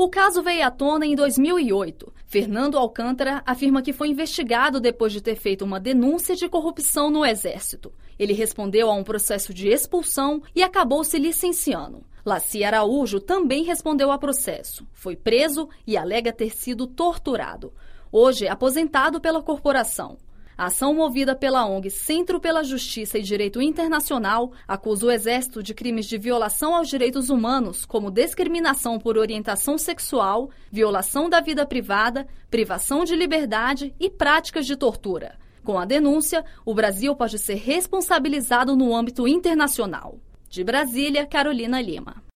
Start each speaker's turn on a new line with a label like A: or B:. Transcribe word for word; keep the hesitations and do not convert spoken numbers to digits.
A: O caso veio à tona em dois mil e oito. Fernando Alcântara afirma que foi investigado depois de ter feito uma denúncia de corrupção no Exército. Ele respondeu a um processo de expulsão e acabou se licenciando. Laci Araújo também respondeu a processo. Foi preso e alega ter sido torturado. Hoje é aposentado pela corporação. A ação movida pela O N G Centro pela Justiça e Direito Internacional acusa o Exército de crimes de violação aos direitos humanos, como discriminação por orientação sexual, violação da vida privada, privação de liberdade e práticas de tortura. Com a denúncia, o Brasil pode ser responsabilizado no âmbito internacional. De Brasília, Carolina Lima.